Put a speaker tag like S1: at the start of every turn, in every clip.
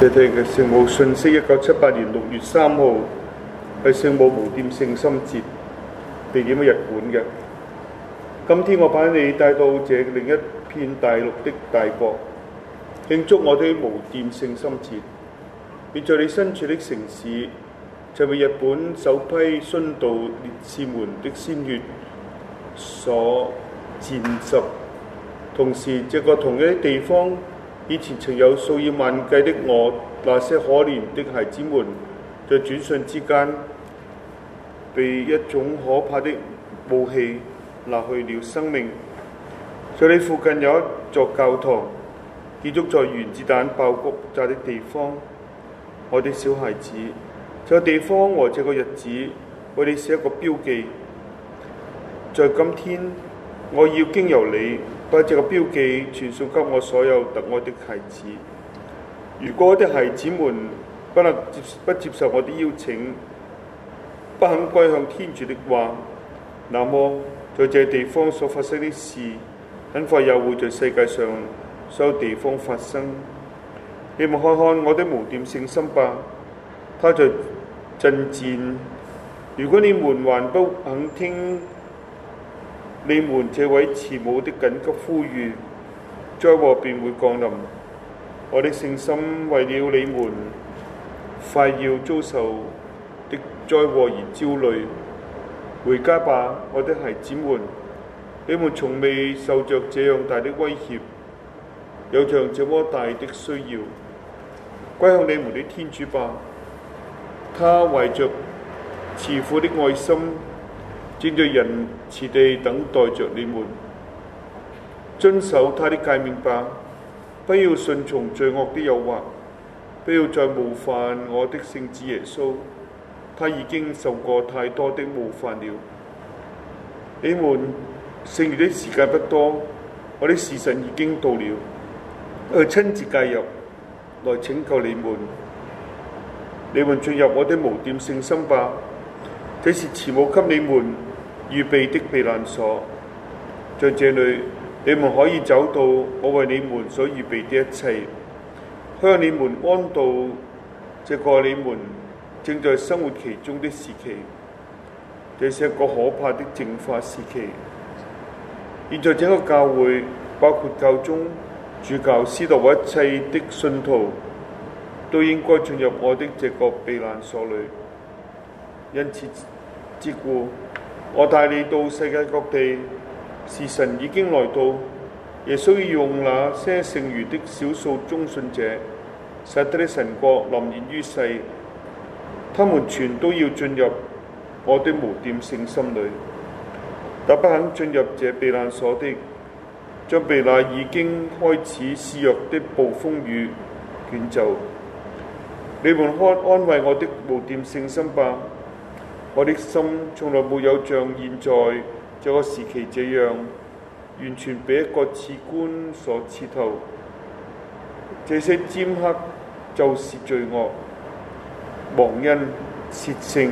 S1: 謝謝嘅聖母信息，1978年6月3號係聖母無玷聖心節，地點喺日本嘅。今天我把你帶到這另一片大陸的大國，慶祝我哋無玷聖心節。便在你身處的城市，就為日本首批殉道烈士們的鮮血所濺濕。同時，這個同一的地方，以前曾有數以萬計的我那些可憐的孩子們，在轉瞬之間被一種可怕的武器拿去了生命。在你附近有一座教堂，建築在原子彈爆炸的地方。我的小孩子，這個地方和這個日子為你寫一個標記。在今天，我要經由你把這個標記傳送給我所有特愛的孩子。如果我的孩子們不接受我的邀請，不肯歸向天主的話，那麼在這地方所發生的事，很快又會在世界上所有地方發生。你們看看我的無玷聖心吧，他在陣戰。如果你們還不肯聽你們這位慈母的緊急呼籲，災禍便會降臨。我的聖心為了你們快要遭受的災禍而焦慮。回家吧，我的孩子們，你們從未受着這樣大的威脅，有着這麼大的需要。歸向你們的天主吧，他懷着慈父的愛心，正在仁慈地等待着你們。遵守他的誡命吧，不要順從罪惡的誘惑，不要再冒犯我的聖子耶穌，他已經受過太多的冒犯了。你們剩餘的時間不多，我的時辰已經到了，佢親自介入來拯救你們。你們進入我的無玷聖心吧，這是慈母給你們預備的避難所。在這裏，你們可以找到我為你們所預備的一切，向你們安度這個你們正在生活其中的時期。這是一個可怕的淨化時期。現在整個教會，包括教宗、主教、司鐸和一切的信徒，都應該進入我的這個避難所裏。因此之故，我帶你到世界各地，時辰已經來到，耶穌要用那些剩餘的少數忠信者，使得的神國臨現於世。他們全都要進入我的無玷聖心裏，但不肯進入這避難所的，將被那已經開始肆虐的暴風雨捲走。你們安慰我的無玷聖心吧，我的心從來沒有像現在這個時期這樣，完全被一個刺冠所刺透。這些尖刻就是罪惡、忘恩、竊聖、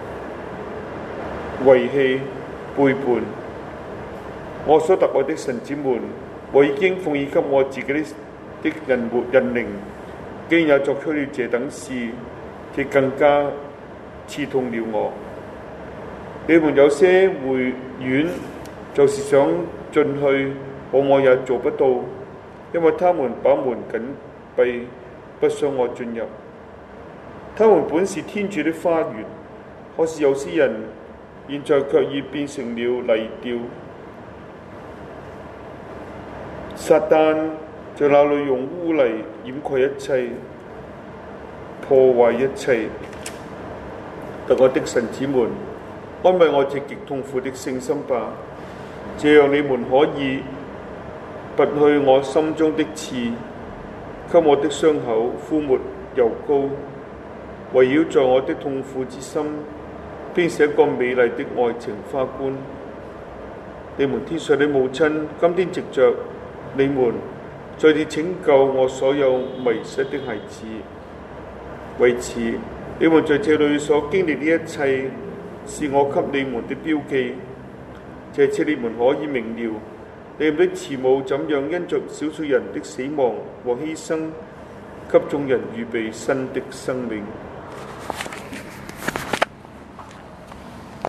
S1: 遺棄、背叛。我所特愛的神子們，我已經奉獻給我自己的人靈，既然也作出了這等事，這更加刺痛了我。你們有些回院，就是想進去，我也做不到，因為他們把門緊閉，不想我進入。他們本是天主的花園，可是有些人現在卻已變成了泥雕。撒旦在那裏用污泥掩蓋一切，破壞一切。特愛的神子們，安慰我這極痛苦的聖心吧，這樣你們可以拔去我心中的刺，給我的傷口敷抹油膏，圍繞在我的痛苦之心，編寫一個美麗的愛情花冠。你們天上的母親，今天藉着你們再次拯救我所有迷失的孩子。為此，你們在這裏所經歷的一切，是我給你們的標記。這次你們可以明了，你們的慈母怎樣因着少數人的死亡和犧牲， 給眾人預備新的生命。